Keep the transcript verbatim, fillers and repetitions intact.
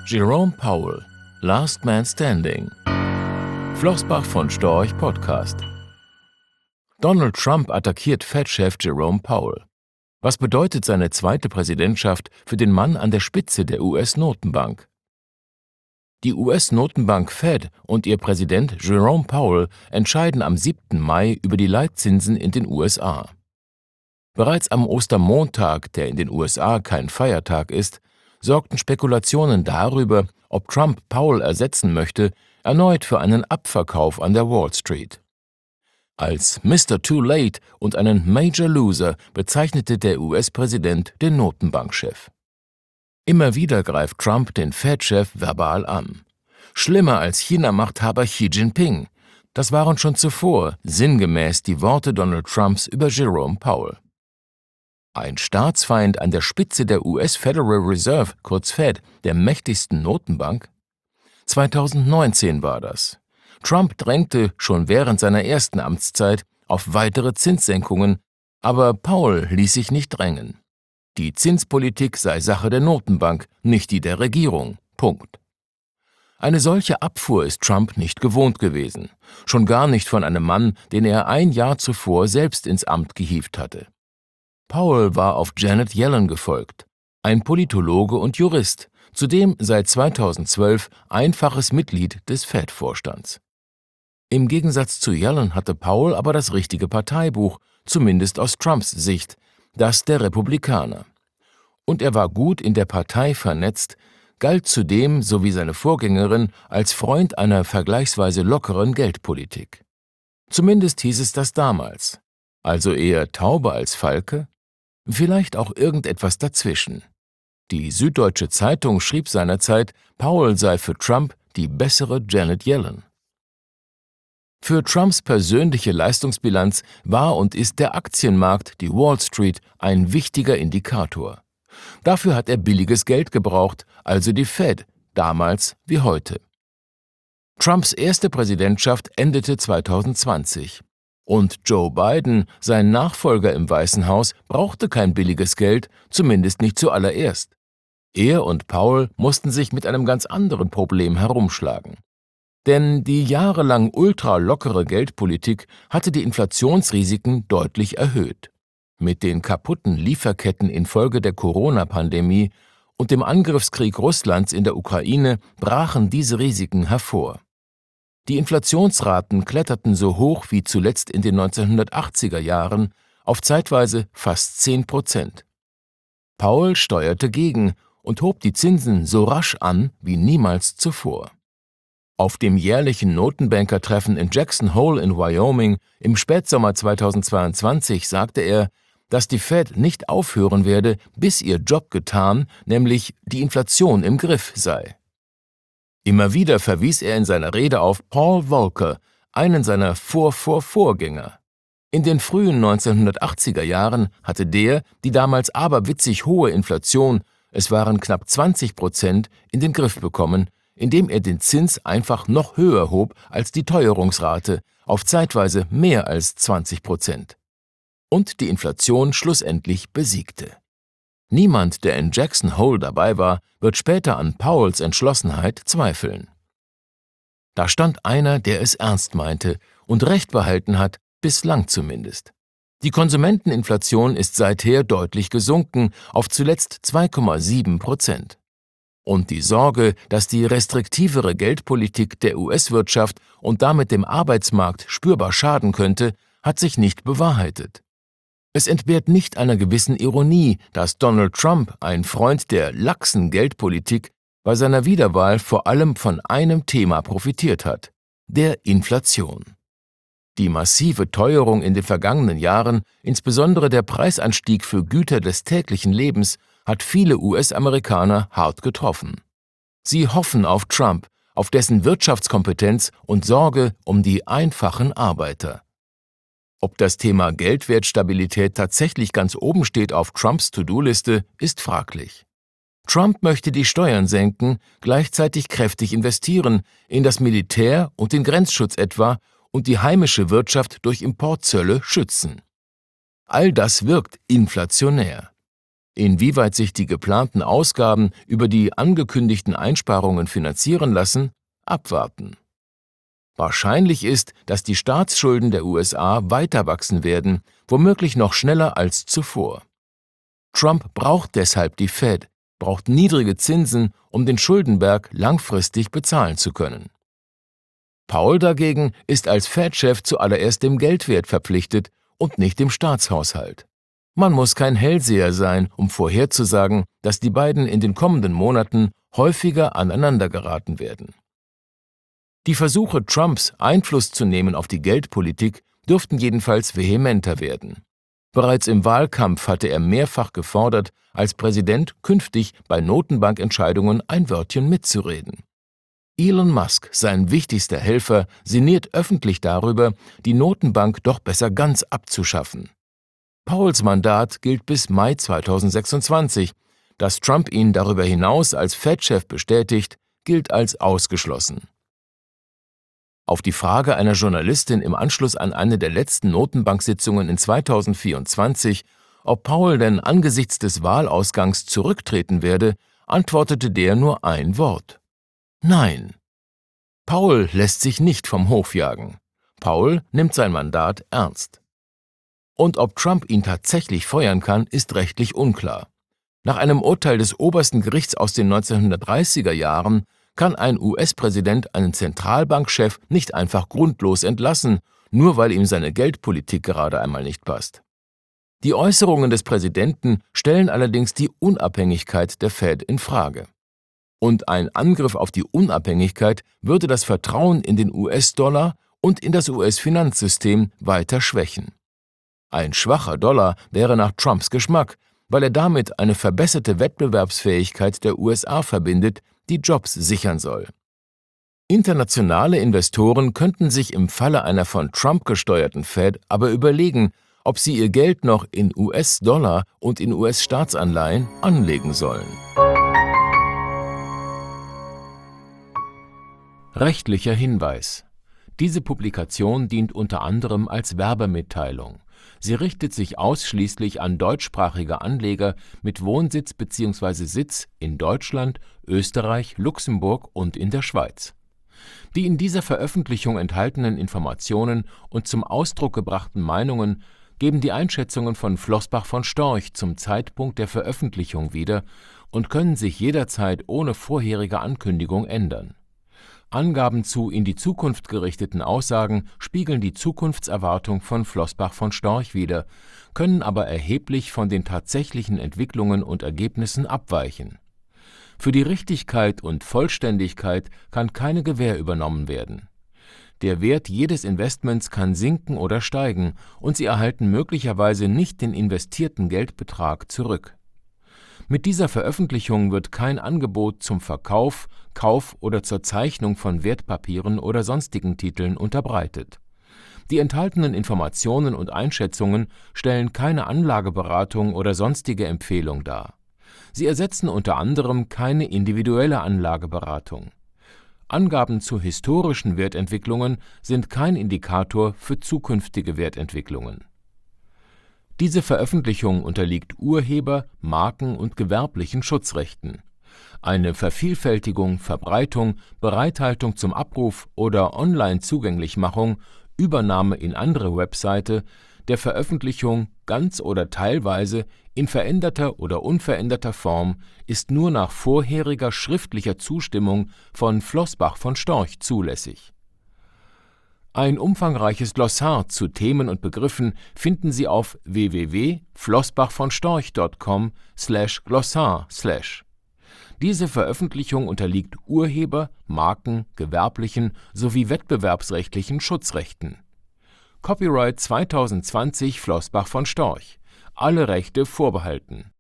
Jerome Powell, Last Man Standing. Flossbach von Storch Podcast. Donald Trump attackiert Fed-Chef Jerome Powell. Was bedeutet seine zweite Präsidentschaft für den Mann an der Spitze der U S-Notenbank? Die U S-Notenbank Fed und ihr Präsident Jerome Powell entscheiden am siebten Mai über die Leitzinsen in den U S A. Bereits am Ostermontag, der in den U S A kein Feiertag ist, sorgten Spekulationen darüber, ob Trump Powell ersetzen möchte, erneut für einen Abverkauf an der Wall Street. Als Mister Too Late und einen Major Loser bezeichnete der U S-Präsident den Notenbankchef. Immer wieder greift Trump den Fed-Chef verbal an. Schlimmer als China-Machthaber Xi Jinping. Das waren schon zuvor sinngemäß die Worte Donald Trumps über Jerome Powell. Ein Staatsfeind an der Spitze der U S Federal Reserve, kurz Fed, der mächtigsten Notenbank? zweitausendneunzehn war das. Trump drängte schon während seiner ersten Amtszeit auf weitere Zinssenkungen, aber Powell ließ sich nicht drängen. Die Zinspolitik sei Sache der Notenbank, nicht die der Regierung. Punkt. Eine solche Abfuhr ist Trump nicht gewohnt gewesen, schon gar nicht von einem Mann, den er ein Jahr zuvor selbst ins Amt gehievt hatte. Powell war auf Janet Yellen gefolgt, ein Politologe und Jurist, zudem seit zweitausendzwölf einfaches Mitglied des Fed-Vorstands. Im Gegensatz zu Yellen hatte Powell aber das richtige Parteibuch, zumindest aus Trumps Sicht, das der Republikaner. Und er war gut in der Partei vernetzt, galt zudem, so wie seine Vorgängerin, als Freund einer vergleichsweise lockeren Geldpolitik. Zumindest hieß es das damals. Also eher Taube als Falke? Vielleicht auch irgendetwas dazwischen. Die Süddeutsche Zeitung schrieb seinerzeit, Powell sei für Trump die bessere Janet Yellen. Für Trumps persönliche Leistungsbilanz war und ist der Aktienmarkt, die Wall Street, ein wichtiger Indikator. Dafür hat er billiges Geld gebraucht, also die Fed, damals wie heute. Trumps erste Präsidentschaft endete zweitausendzwanzig. Und Joe Biden, sein Nachfolger im Weißen Haus, brauchte kein billiges Geld, zumindest nicht zuallererst. Er und Powell mussten sich mit einem ganz anderen Problem herumschlagen. Denn die jahrelang ultralockere Geldpolitik hatte die Inflationsrisiken deutlich erhöht. Mit den kaputten Lieferketten infolge der Corona-Pandemie und dem Angriffskrieg Russlands in der Ukraine brachen diese Risiken hervor. Die Inflationsraten kletterten so hoch wie zuletzt in den neunzehnhundertachtziger Jahren auf zeitweise fast zehn Prozent. Powell steuerte gegen und hob die Zinsen so rasch an wie niemals zuvor. Auf dem jährlichen Notenbankertreffen in Jackson Hole in Wyoming im Spätsommer zweitausendzweiundzwanzig sagte er, dass die Fed nicht aufhören werde, bis ihr Job getan, nämlich die Inflation im Griff sei. Immer wieder verwies er in seiner Rede auf Paul Volcker, einen seiner Vor-Vor-Vorgänger. In den frühen neunzehnhundertachtziger Jahren hatte der die damals aberwitzig hohe Inflation, es waren knapp zwanzig Prozent, in den Griff bekommen, indem er den Zins einfach noch höher hob als die Teuerungsrate, auf zeitweise mehr als zwanzig Prozent. Und die Inflation schlussendlich besiegte. Niemand, der in Jackson Hole dabei war, wird später an Powells Entschlossenheit zweifeln. Da stand einer, der es ernst meinte und Recht behalten hat, bislang zumindest. Die Konsumenteninflation ist seither deutlich gesunken auf zuletzt zwei Komma sieben Prozent. Und die Sorge, dass die restriktivere Geldpolitik der U S-Wirtschaft und damit dem Arbeitsmarkt spürbar schaden könnte, hat sich nicht bewahrheitet. Es entbehrt nicht einer gewissen Ironie, dass Donald Trump, ein Freund der laxen Geldpolitik, bei seiner Wiederwahl vor allem von einem Thema profitiert hat: der Inflation. Die massive Teuerung in den vergangenen Jahren, insbesondere der Preisanstieg für Güter des täglichen Lebens, hat viele U S-Amerikaner hart getroffen. Sie hoffen auf Trump, auf dessen Wirtschaftskompetenz und Sorge um die einfachen Arbeiter. Ob das Thema Geldwertstabilität tatsächlich ganz oben steht auf Trumps To-Do-Liste, ist fraglich. Trump möchte die Steuern senken, gleichzeitig kräftig investieren, in das Militär und den Grenzschutz etwa, und die heimische Wirtschaft durch Importzölle schützen. All das wirkt inflationär. Inwieweit sich die geplanten Ausgaben über die angekündigten Einsparungen finanzieren lassen, abwarten. Wahrscheinlich ist, dass die Staatsschulden der U S A weiter wachsen werden, womöglich noch schneller als zuvor. Trump braucht deshalb die Fed, braucht niedrige Zinsen, um den Schuldenberg langfristig bezahlen zu können. Powell dagegen ist als Fed-Chef zuallererst dem Geldwert verpflichtet und nicht dem Staatshaushalt. Man muss kein Hellseher sein, um vorherzusagen, dass die beiden in den kommenden Monaten häufiger aneinandergeraten werden. Die Versuche Trumps, Einfluss zu nehmen auf die Geldpolitik, dürften jedenfalls vehementer werden. Bereits im Wahlkampf hatte er mehrfach gefordert, als Präsident künftig bei Notenbankentscheidungen ein Wörtchen mitzureden. Elon Musk, sein wichtigster Helfer, sinniert öffentlich darüber, die Notenbank doch besser ganz abzuschaffen. Powells Mandat gilt bis Mai zweitausendsechsundzwanzig. Dass Trump ihn darüber hinaus als Fed-Chef bestätigt, gilt als ausgeschlossen. Auf die Frage einer Journalistin im Anschluss an eine der letzten Notenbanksitzungen in zweitausendvierundzwanzig, ob Powell denn angesichts des Wahlausgangs zurücktreten werde, antwortete der nur ein Wort: Nein. Powell lässt sich nicht vom Hof jagen. Powell nimmt sein Mandat ernst. Und ob Trump ihn tatsächlich feuern kann, ist rechtlich unklar. Nach einem Urteil des obersten Gerichts aus den neunzehnhundertdreißiger Jahren kann ein U S-Präsident einen Zentralbankchef nicht einfach grundlos entlassen, nur weil ihm seine Geldpolitik gerade einmal nicht passt. Die Äußerungen des Präsidenten stellen allerdings die Unabhängigkeit der Fed in Frage. Und ein Angriff auf die Unabhängigkeit würde das Vertrauen in den U S-Dollar und in das U S-Finanzsystem weiter schwächen. Ein schwacher Dollar wäre nach Trumps Geschmack, weil er damit eine verbesserte Wettbewerbsfähigkeit der U S A verbindet, die Jobs sichern soll. Internationale Investoren könnten sich im Falle einer von Trump gesteuerten Fed aber überlegen, ob sie ihr Geld noch in U S-Dollar und in U S-Staatsanleihen anlegen sollen. Rechtlicher Hinweis: Diese Publikation dient unter anderem als Werbemitteilung. Sie richtet sich ausschließlich an deutschsprachige Anleger mit Wohnsitz bzw. Sitz in Deutschland, Österreich, Luxemburg und in der Schweiz. Die in dieser Veröffentlichung enthaltenen Informationen und zum Ausdruck gebrachten Meinungen geben die Einschätzungen von Flossbach von Storch zum Zeitpunkt der Veröffentlichung wieder und können sich jederzeit ohne vorherige Ankündigung ändern. Angaben zu in die Zukunft gerichteten Aussagen spiegeln die Zukunftserwartung von Flossbach von Storch wider, können aber erheblich von den tatsächlichen Entwicklungen und Ergebnissen abweichen. Für die Richtigkeit und Vollständigkeit kann keine Gewähr übernommen werden. Der Wert jedes Investments kann sinken oder steigen und Sie erhalten möglicherweise nicht den investierten Geldbetrag zurück. Mit dieser Veröffentlichung wird kein Angebot zum Verkauf, Kauf oder zur Zeichnung von Wertpapieren oder sonstigen Titeln unterbreitet. Die enthaltenen Informationen und Einschätzungen stellen keine Anlageberatung oder sonstige Empfehlung dar. Sie ersetzen unter anderem keine individuelle Anlageberatung. Angaben zu historischen Wertentwicklungen sind kein Indikator für zukünftige Wertentwicklungen. Diese Veröffentlichung unterliegt Urheber-, Marken- und gewerblichen Schutzrechten. Eine Vervielfältigung, Verbreitung, Bereithaltung zum Abruf oder Online-Zugänglichmachung, Übernahme in andere Webseite der Veröffentlichung ganz oder teilweise in veränderter oder unveränderter Form ist nur nach vorheriger schriftlicher Zustimmung von Flossbach von Storch zulässig. Ein umfangreiches Glossar zu Themen und Begriffen finden Sie auf w w w punkt flossbachvonstorch punkt com slash glossar slash. Diese Veröffentlichung unterliegt Urheber-, Marken-, gewerblichen sowie wettbewerbsrechtlichen Schutzrechten. Copyright zweitausendzwanzig Flossbach von Storch. Alle Rechte vorbehalten.